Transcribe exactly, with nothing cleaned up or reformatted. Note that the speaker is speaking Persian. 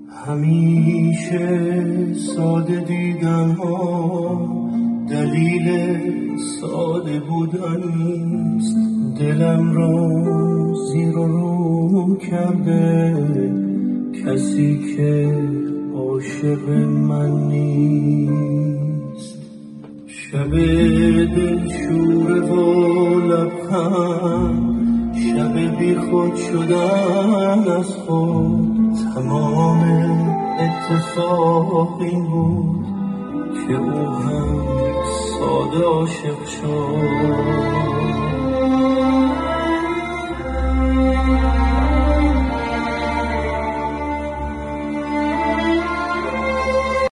همیشه ساده دیدن ها دلیل ساده بودن نیست. دلم را زیر و رو کرده کسی که عاشق من نیست. شب دلشوره و لبخند، شب بی خود شدن از خود. تمام اتفاق این بود که او هم ساده عاشق شد.